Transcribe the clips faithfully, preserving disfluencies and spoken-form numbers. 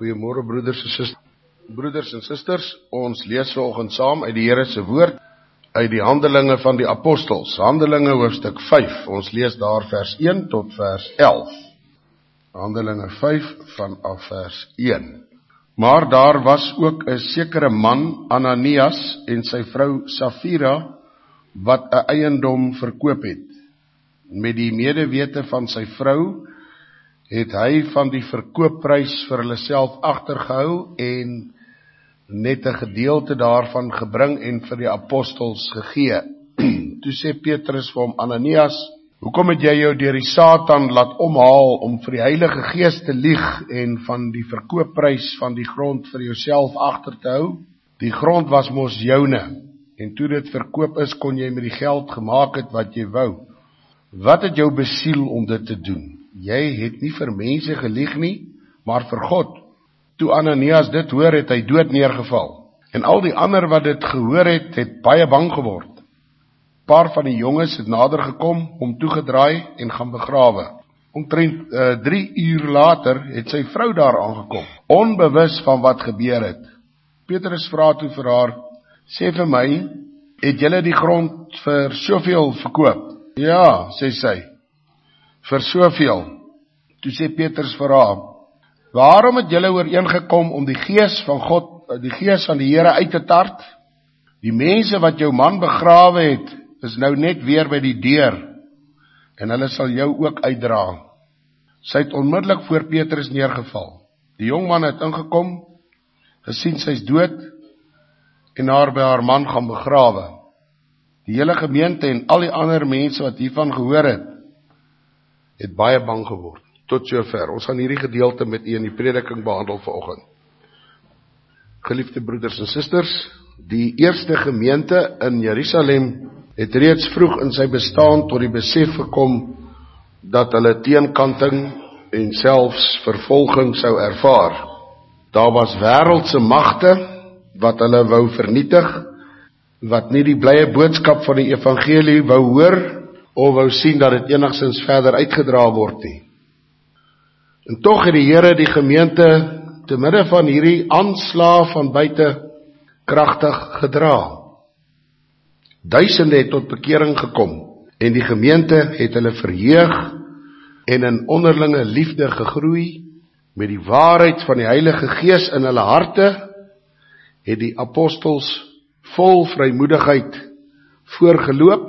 Goeiemôre broeders en susters. Broeders en susters, ons lees vanoggend saam uit die Here se woord uit die Handelinge van die Apostels. Handelinge hoofstuk vyf. Ons lees daar vers een tot vers elf. Handelinge vyf vanaf vers een. Maar daar was ook 'n sekere man, Ananias, en sy vrou Safira, wat 'n eiendom verkoop het. Met die medewete van sy vrou het hy van die verkoopprys vir hulle self agtergehou en net 'n gedeelte daarvan gebring en vir die apostels gegee. Toe sê Petrus vir hom, Ananias, hoekom het jy jou deur die Satan laat omhaal om vir die Heilige Gees te lieg en van die verkoopprys van die grond vir jouself agter te hou? Die grond was mos joune, en toe dit verkoop is, kon jy met die geld gemaak het wat jy wou. Wat het jou besiel om dit te doen? Jy het nie vir mense gelieg nie, maar vir God. Toe Ananias dit hoor, het hy dood neergeval. En al die ander wat dit gehoor het, het baie bang geword. Paar van die jonges het nader gekom, hom toegedraai en gaan begrawe. Omtrent uh, drie uur later het sy vrou daar aangekom, onbewus van wat gebeur het. Petrus vra toe vir haar, sê vir my, het julle die grond vir soveel verkoop? Ja, sê sy, vir soveel. Toe sê Petrus vir haar, waarom het julle ooreengekom om die gees van God, die gees van die Here uit te tart? Die mense wat jou man begrawe het, is nou net weer by die deur, en hulle sal jou ook uitdra. Sy het onmiddellik voor Petrus neergeval. Die jongman het ingekom, gesien sy's dood, en haar by haar man gaan begrawe. Die hele gemeente en al die ander mense wat hiervan gehoor het, het baie bang geword. Tot sover. Ons gaan hierdie gedeelte met u in die prediking behandel vanoggend. Geliefde broeders en susters, die eerste gemeente in Jerusalem het reeds vroeg in sy bestaan tot die besef gekom dat hulle teenkanting en selfs vervolging sou ervaar. Daar was wêreldse magte wat hulle wou vernietig, wat nie die blye boodskap van die evangelie wou hoor of wou sien dat dit enigstens verder uitgedra word nie. En tog het die Here die gemeente te midde van hierdie aanslag van buite kragtig gedra. Duisende het tot bekering gekom en die gemeente het hulle verheug en in onderlinge liefde gegroei. Met die waarheid van die Heilige Gees in hulle harte het die apostels vol vrymoedigheid voorgeloop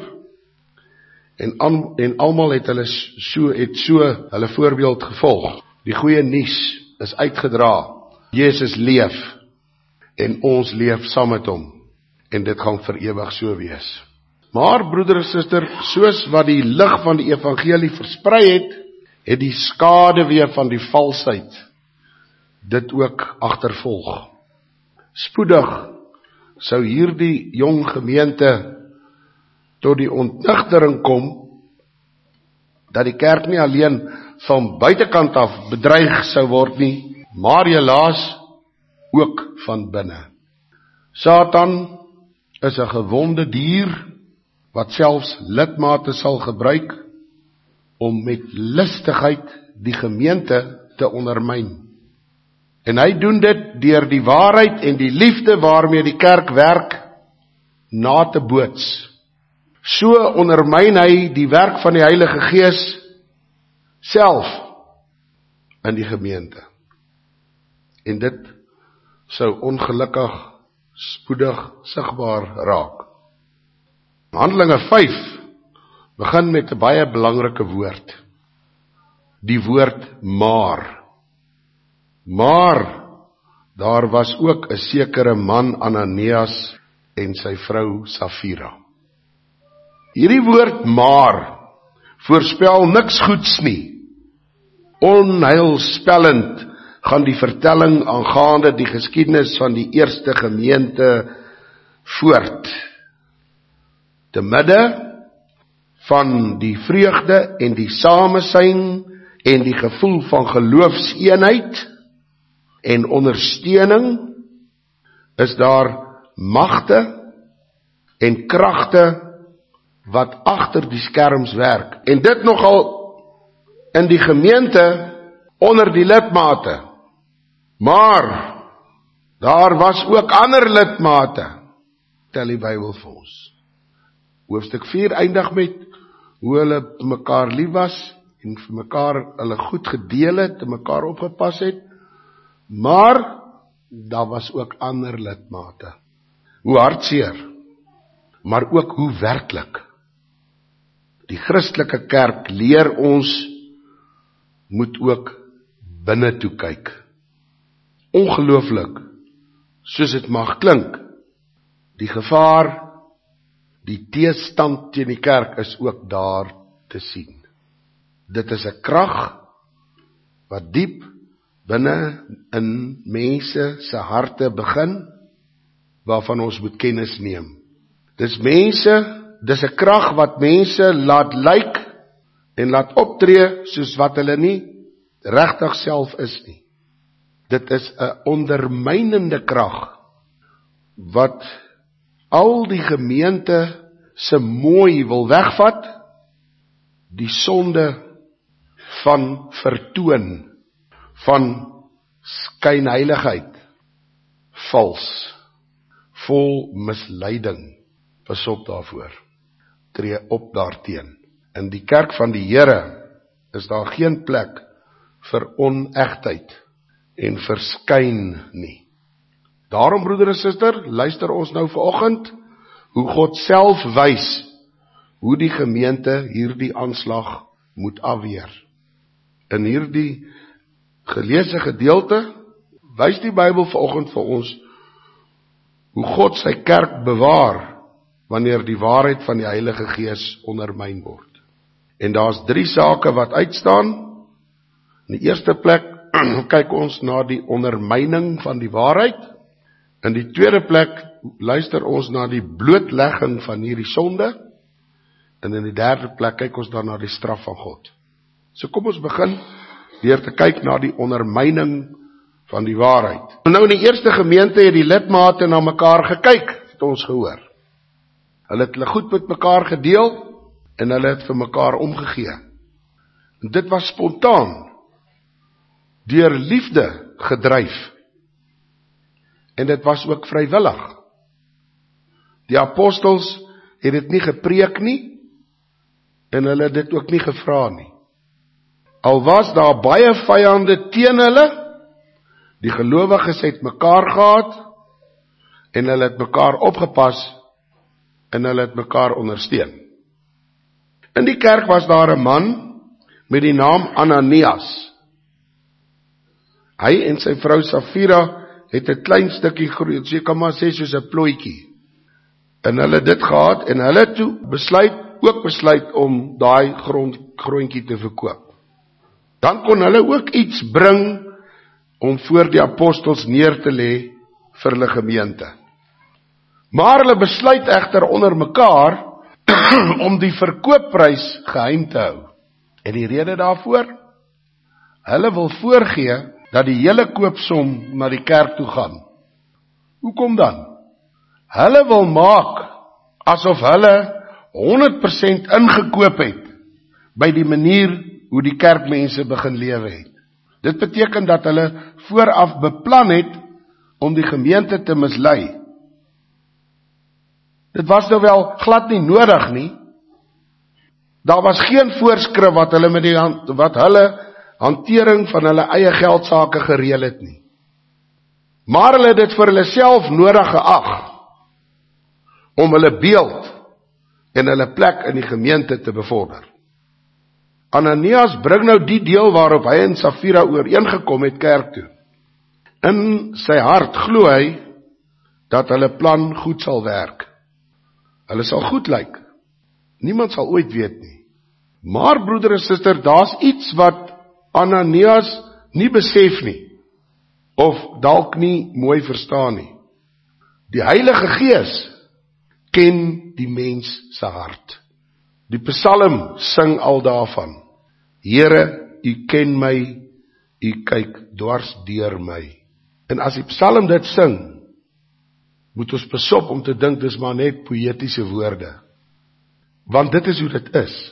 en, an, en almal het hulle so, het so hulle voorbeeld gevolg. Die goeie nuus is uitgedra. Jesus leef en ons leef saam met hom en dit gaan vir ewig so wees. Maar broeder en suster, soos wat die lig van die evangelie versprei het, het die skaduwee van die valsheid dit ook agtervolg. Spoedig sou hierdie jong gemeente tot die ontnigtering kom, dat die kerk nie alleen van buitekant af bedreig sou word nie, maar helaas ook van binne. Satan is 'n gewonde dier, wat selfs lidmate sal gebruik, om met listigheid die gemeente te ondermyn. En hy doen dit deur die waarheid en die liefde waarmee die kerk werk, na te boots. So ondermyn hy die werk van die Heilige Gees self in die gemeente. En dit sou ongelukkig spoedig sigbaar raak. Handelinge vyf begin met 'n baie belangrike woord. Die woord maar. Maar daar was ook 'n sekere man, Ananias, en sy vrou Safira. Hierdie woord maar voorspel niks goeds nie. Onheilspellend gaan die vertelling aangaande die geskiedenis van die eerste gemeente voort. Te midde van die vreugde en die samesyn en die gevoel van geloofseenheid en ondersteuning is daar magte en kragte wat agter die skerms werk. En dit nogal in die gemeente onder die lidmate. Maar daar was ook ander lidmate, tel die Bybel vir ons. Hoofstuk vier eindig met hoe hulle mekaar lief was en vir mekaar hulle goed gedeel het, en mekaar opgepas het, maar daar was ook ander lidmate. Hoe hartseer, maar ook hoe werklik. Die Christelike kerk leer ons, moet ook binne toe kyk. Ongelooflik, soos het mag klink, die gevaar, die teestand teen die kerk is ook daar te sien. Dit is 'n krag wat diep binne in mense se harte begin, waarvan ons moet kennis neem. Dis mense, dis 'n krag wat mense laat lyk en laat optree soos wat hulle nie regtig self is nie. Dit is 'n ondermynende krag wat al die gemeente se mooi wil wegvat, die sonde van vertoon, van skynheiligheid, vals, vol misleiding. Pas op daarvoor, tree op daarteen. In die kerk van die Here is daar geen plek vir onegtheid en verskyn nie. Daarom, broeder en suster, luister ons nou vanoggend hoe God self wys hoe die gemeente hierdie aanslag moet afweer. In hierdie geleesde gedeelte wys die Bybel vanoggend vir ons hoe God sy kerk bewaar wanneer die waarheid van die Heilige Gees ondermyn word. En daar's drie sake wat uitstaan. In die eerste plek kyk ons na die ondermyning van die waarheid. In die tweede plek luister ons na die blootlegging van hierdie sonde. En in die derde plek kyk ons dan na die straf van God. So kom ons begin deur te kyk na die ondermyning van die waarheid. Nou in die eerste gemeente het die lidmate na mekaar gekyk, het ons gehoor. Hulle het hulle goed met mekaar gedeel en hulle het vir mekaar omgegee. En dit was spontaan, deur liefde gedryf. En dit was ook vrywillig. Die apostels het dit nie gepreek nie, en hulle het dit ook nie gevra nie. Al was daar baie vyande teen hulle, die gelowiges het mekaar gehad, en hulle het mekaar opgepas, en hulle het mekaar ondersteun. In die kerk was daar 'n man met die naam Ananias. Hy en sy vrou Safira het 'n klein stukkie grond, so jy kan maar sê soos 'n plooitjie. En hulle het dit gehad en hulle het toe besluit, ook besluit om daai grond grondjie te verkoop. Dan kon hulle ook iets bring om voor die apostels neer te lê vir hulle gemeente. Maar hulle besluit egter onder mekaar om die verkoopprys geheim te hou. En die rede daarvoor? Hulle wil voorgee dat die hele koopsom na die kerk toe gaan. Hoekom dan? Hulle wil maak asof hulle honderd persent ingekoop het by die manier hoe die kerkmense begin lewe het. Dit beteken dat hulle vooraf beplan het om die gemeente te mislei. Dit was nou wel glad nie nodig nie. Daar was geen voorskrif wat hulle met die wat hulle hantering van hulle eie geldsake gereël het nie. Maar hulle het dit vir hulle self nodig geag om hulle beeld en hulle plek in die gemeente te bevorder. Ananias bring nou die deel waarop hy en Safira ooreengekom het kerk toe. In sy hart glo hy dat hulle plan goed sal werk. Hulle sal goed lyk. Niemand sal ooit weet nie. Maar broeder en suster, daar's iets wat Ananias nie besef nie, of dalk nie mooi verstaan nie. Die Heilige Gees ken die mens se hart. Die Psalm sing al daarvan. Here, U ken my, U kyk dwars deur my. En as die Psalm dit sing, moet ons besop om te dink dis maar net poëtiese woorde. Want dit is hoe dit is.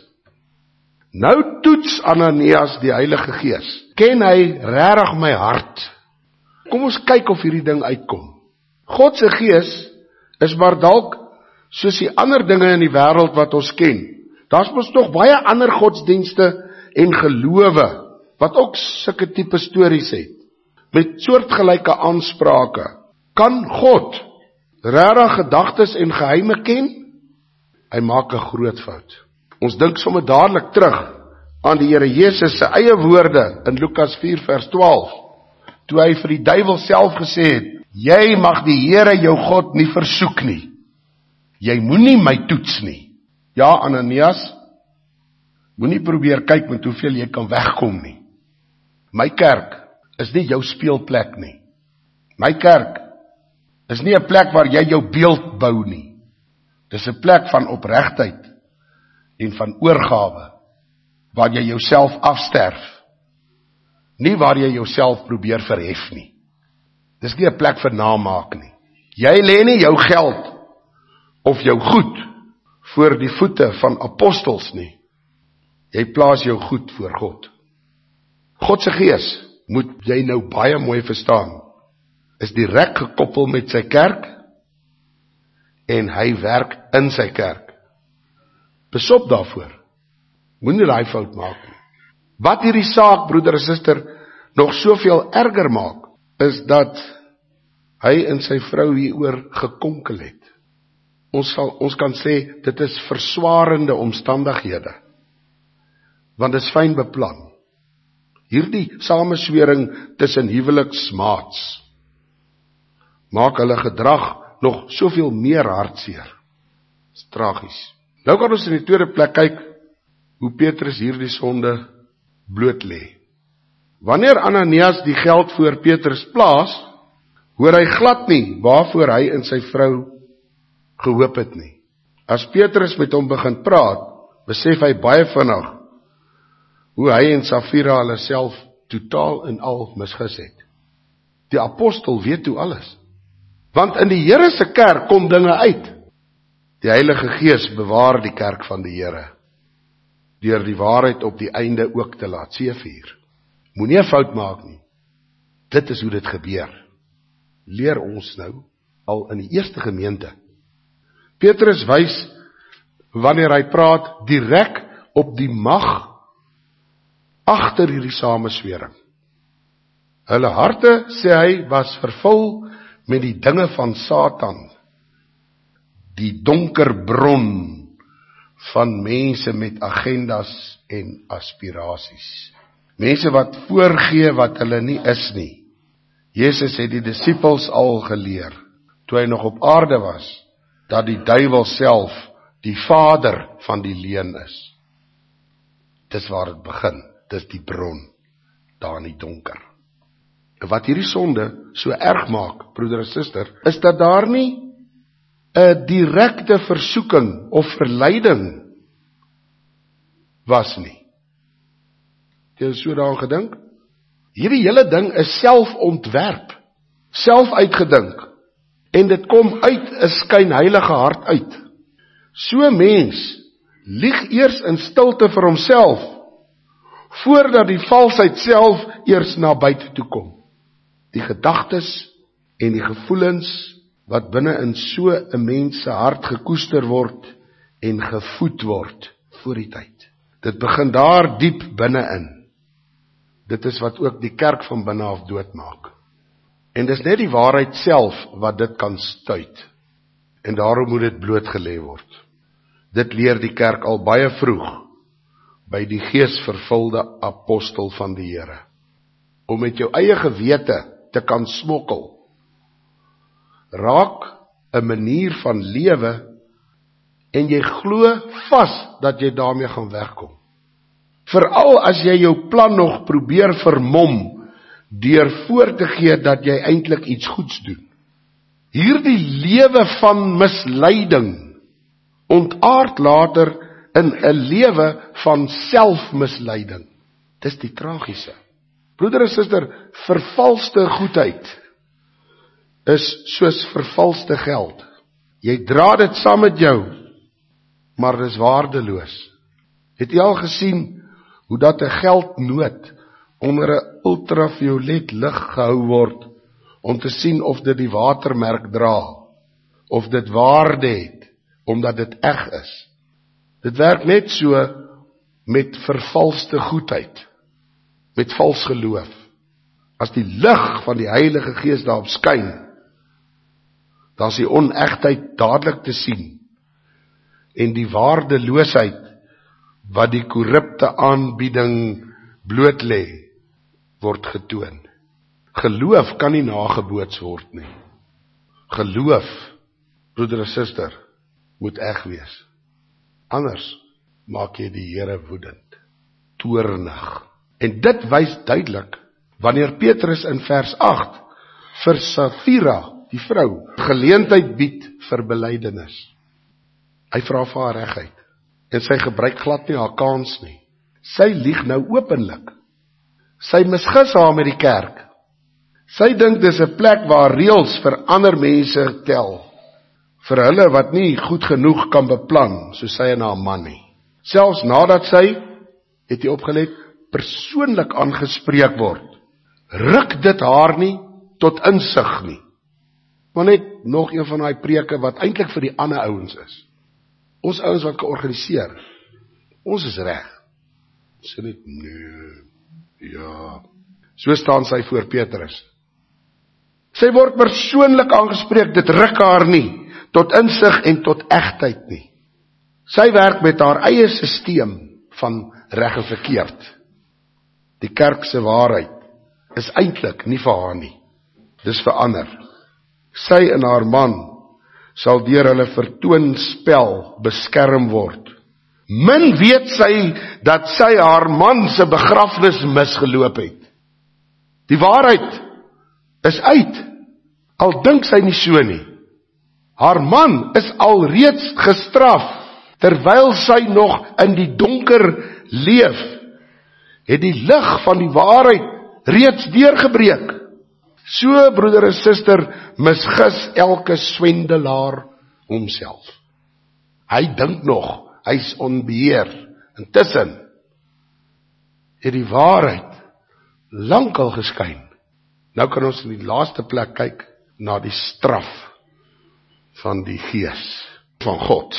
Nou toets Ananias die Heilige Gees. Ken hy regtig my hart? kom ons kyk of hierdie ding uitkom. God se gees is maar dalk soos die ander dinge in die wêreld wat ons ken. Daar's mos nog baie ander godsdienste en gelowe wat ook sulke tipe stories het, met soortgelyke aansprake. Kan God regtig gedagtes en geheime ken? Hy maak 'n groot fout. Ons dink sommer dadelik terug aan die Here Jesus se eie woorde in Lukas vier vers twaalf, toe hy vir die duiwel self gesê het, jy mag die Here jou God nie versoek nie. Jy moenie my toets nie. Ja, Ananias, moenie probeer kyk met hoeveel jy kan wegkom nie. My kerk is nie jou speelplek nie. My kerk is nie 'n plek waar jy jou beeld bou nie. Dis 'n plek van opregtheid en van oorgawe, waar jy jouself afsterf, nie waar jy jouself probeer verhef nie. Dis nie 'n plek vir namaak nie. Jy lê nie jou geld of jou goed voor die voete van apostels nie. Jy plaas jou goed voor God. God se gees, moet jy nou baie mooi verstaan, is direk gekoppel met sy kerk, en hy werk in sy kerk. Besop daarvoor. Moenie daai fout maak nie. Wat hierdie saak, broeder en suster, nog soveel erger maak, is dat hy en sy vrou hieroor gekonkel het. Ons, sal, ons kan sê, dit is verswarende omstandighede, want dit is fyn beplan. Hierdie sameswering tussen huweliksmaats maak hulle gedrag nog soveel meer hartseer. Dit is tragies. Nou kan ons in die tweede plek kyk hoe Petrus hierdie sonde bloot lê. Wanneer Ananias die geld voor Petrus plaas, hoor hy glad nie waarvoor hy en sy vrou gehoop het nie. As Petrus met hom begin praat, besef hy baie vinnig hoe hy en Safira hulle self totaal en al misgis het. Die apostel weet toe alles. Want in die Here se kerk kom dinge uit. Die Heilige Gees bewaar die kerk van die Here, deur die waarheid op die einde ook te laat seëvier. Moenie 'n fout maak nie. Dit is hoe dit gebeur. Leer ons nou al in die eerste gemeente. Petrus wys, wanneer hy praat, direk op die mag agter hierdie sameswering. Hulle harte, sê hy, was vervul met die dinge van Satan, die donker bron van mense met agendas en aspirasies. Mense wat voorgee wat hulle nie is nie. Jesus het die disippels al geleer, toe hy nog op aarde was, dat die duiwel self die vader van die leuen is. Dis waar het begin, dis die bron, daar in die donker. Wat hierdie sonde so erg maak, broeder en suster, is dat daar nie 'n direkte versoeking of verleiding was nie. Het jy so daaraan gedink? Hierdie hele ding is self ontwerp, self uitgedink, en dit kom uit 'n skynheilige hart uit. So mens lieg eers in stilte vir homself, voordat die valsheid self eers na buite toe kom. Die gedagtes en die gevoelens wat binne in so 'n mens se hart gekoester word en gevoed word voor die tyd. Dit begin daar diep binne-in. Dit is wat ook die kerk van binne af doodmaak. En dis net die waarheid self wat dit kan stuit. En daarom moet dit blootgelê word. Dit leer die kerk al baie vroeg by die geesvervulde apostel van die Here. Om met jou eie gewete te kan smokkel, raak 'n manier van lewe, en jy glo vas dat jy daarmee gaan wegkom. Veral as jy jou plan nog probeer vermom, deur voor te gee dat jy eintlik iets goeds doen. Hierdie lewe van misleiding ontaard later in 'n lewe van selfmisleiding. Dis die tragiese. Broeder en suster, vervalste goedheid is soos vervalste geld. Jy dra dit saam met jou, maar dis waardeloos. Het jy al gesien hoe dat 'n geldnoot onder 'n ultraviolet lig gehou word om te sien of dit die watermerk dra, of dit waarde het, omdat dit eg is. Dit werk net so met vervalste goedheid, met vals geloof. As die lig van die Heilige Gees daarop skyn, dan is die onegtheid dadelik te sien, en die waardeloosheid, wat die korrupte aanbieding bloot lê, word getoon. Geloof kan nie nageboots word nie. Geloof, broeder en suster, moet eg wees. Anders maak jy die Here woedend, toornig. En dit wys duidelik, wanneer Petrus in vers agt, vir Safira, die vrou, geleentheid bied vir belydenis. Hy vra vir haar regheid, en sy gebruik glad nie haar kans nie. Sy lieg nou openlik. Sy misgis haar met die kerk. Sy dink dis 'n plek waar reëls vir ander mense tel, vir hulle wat nie goed genoeg kan beplan, soos sy en haar man nie. Selfs nadat sy, het jy opgelet, persoonlik aangespreek word, ruk dit haar nie tot insig nie. Maar net nog een van daai preke wat eintlik vir die ander ouens is. Ons ouens wat kan organiseer, ons is reg. Sê net, nee, ja. So staan sy voor Petrus. Sy word persoonlik aangespreek, dit ruk haar nie, tot insig en tot egtheid nie. Sy werk met haar eie sisteem van reg en verkeerd. Die kerk se waarheid is eintlik nie vir haar nie, dis vir ander. Sy en haar man sal deur hulle vertoonspel beskerm word. Min weet sy dat sy haar man se begrafnis misgeloop het. Die waarheid is uit, al dink sy nie so nie. Haar man is alreeds gestraf, terwyl sy nog in die donker leef, het die lig van die waarheid reeds deurgebreek. So, broeder en suster, misgis elke swendelaar homself. Hy dink nog, hy is onbeheer. Intussen het die waarheid lankal geskyn. Nou kan ons in die laaste plek kyk na die straf van die Gees van God.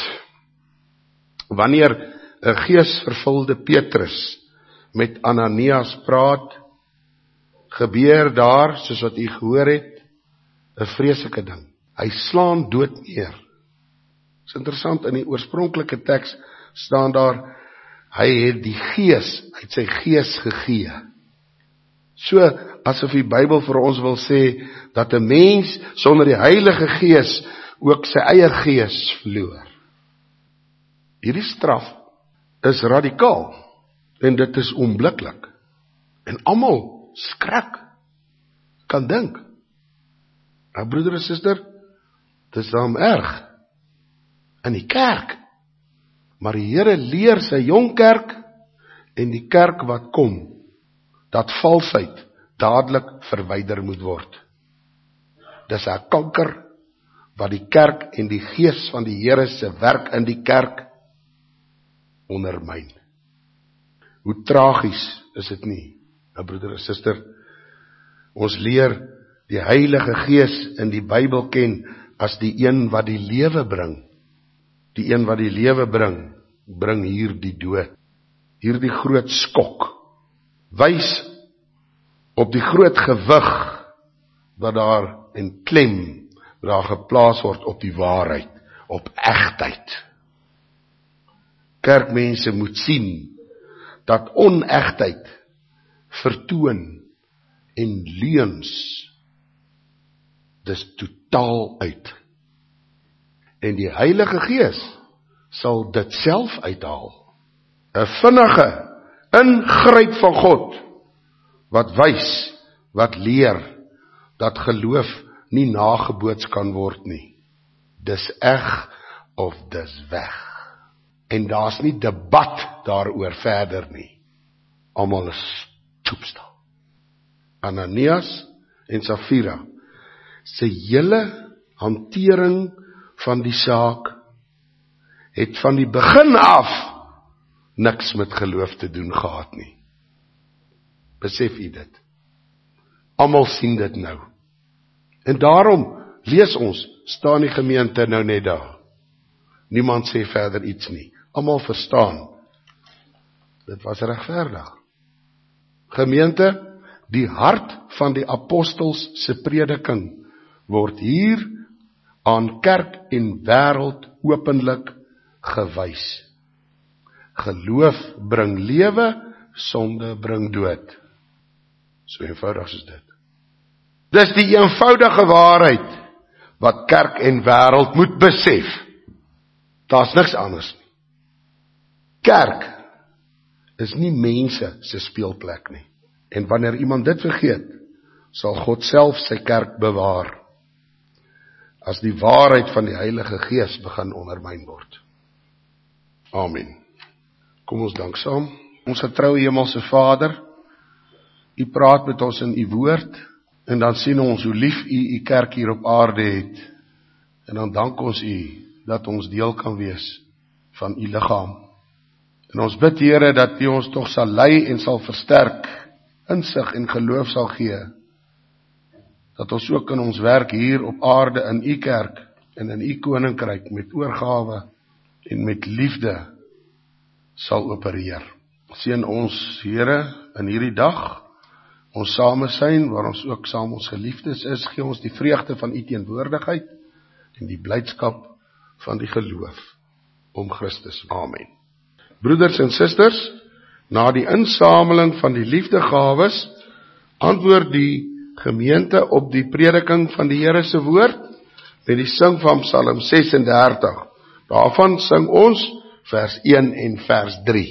Wanneer 'n geesvervulde Petrus met Ananias praat, gebeur daar, soos wat u gehoor het, 'n vreeslike ding. Hy slaan dood neer. Dis interessant, in die oorspronklike teks staan daar, hy het die Gees, hy het sy Gees gegee. So, asof die Bybel vir ons wil sê, dat 'n mens sonder die Heilige Gees ook sy eie gees verloor. Hierdie straf is radikaal, en dit is onmiddellik. En almal skrik, kan dink. Nou broeder en suster, dit is daarom erg, in die kerk, maar die Here leer sy jong kerk, en die kerk wat kom, dat valsheid dadelik verwyder moet word. Dis 'n kanker, wat die kerk en die gees van die Here se werk in die kerk ondermyn. Hoe tragies is dit nie? Nou broeder en suster, ons leer die Heilige Gees in die Bybel ken as die een wat die lewe bring. Die een wat die lewe bring, bring hier die dood. Hier die groot skok. Wys op die groot gewig wat daar en klem wat daar geplaas word op die waarheid, op egtheid. Kerkmense moet sien dat onegtheid vertoon en leuns dis totaal uit. En die Heilige Gees sal dit self uithaal. 'n Vinnige ingryp van God wat wys, wat leer dat geloof nie nageboots kan word nie. Dis eg of dis weg. En daar's nie debat daaroor verder nie. Almal is toepstal. Ananias en Safira se hele hantering van die saak het van die begin af niks met geloof te doen gehad nie. Besef u dit? Almal sien dit nou. En daarom, lees ons, staan die gemeente nou net daar. Niemand sê verder iets nie. Almal verstaan. Dit was regverdig. Gemeente, die hart van die apostels se prediking word hier aan kerk en wêreld openlik gewys. Geloof bring lewe, sonde bring dood. So eenvoudig is dit. Dis die eenvoudige waarheid wat kerk en wêreld moet besef. Daar's niks anders nie. Kerk is nie mense se speelplek nie. En wanneer iemand dit vergeet, sal God self sy kerk bewaar, as die waarheid van die Heilige Gees begin ondermyn word. Amen. Kom ons dank saam. Ons getroue hemelse Vader, U praat met ons in U woord, en dan sien ons hoe lief U U kerk hier op aarde het, en dan dank ons U, dat ons deel kan wees van U liggaam. En ons bid, Here, dat U ons toch sal lei en sal versterk, insig en geloof sal gee, dat ons ook in ons werk hier op aarde in U kerk en in U koninkryk met oorgawe en met liefde sal opereer. Seën ons, Here, in hierdie dag, ons samesyn, waar ons ook saam ons geliefdes is, gee ons die vreugde van U teenwoordigheid en die blydskap van die geloof om Christus. Amen. Broeders en susters, na die insameling van die liefdegawes, antwoord die gemeente op die prediking van die Here se woord, met die sing van Psalm sesendertig. Daarvan sing ons vers een en vers drie.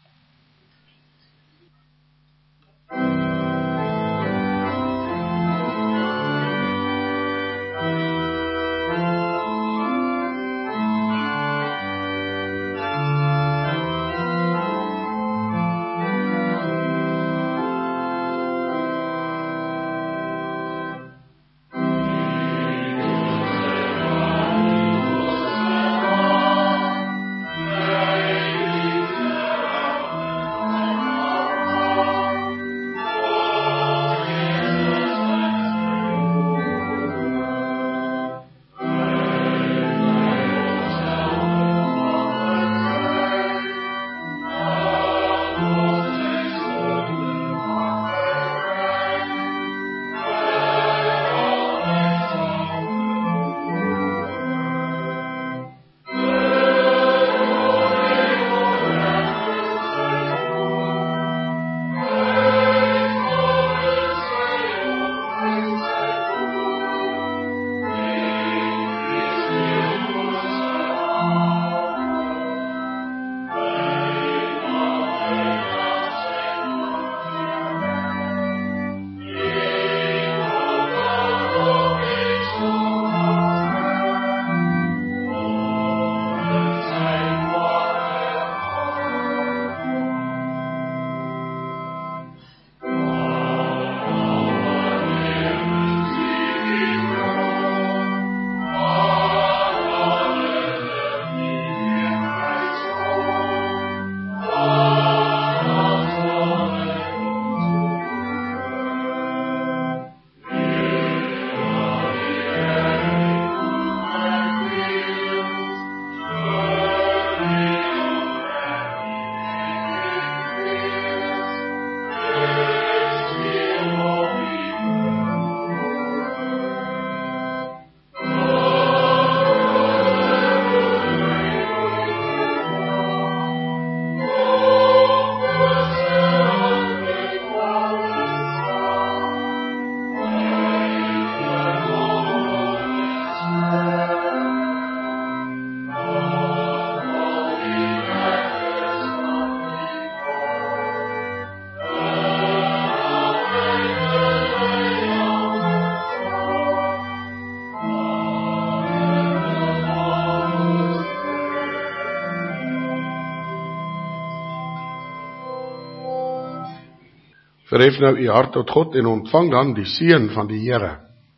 Verhef nou u hart tot God en ontvang dan die seën van die Here.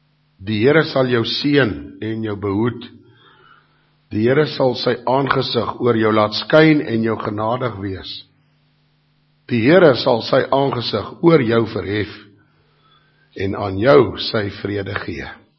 Die Here sal jou seën en jou behoed. Die Here sal sy aangesig oor jou laat skyn en jou genadig wees. Die Here sal sy aangesig oor jou verhef en aan jou sy vrede gee.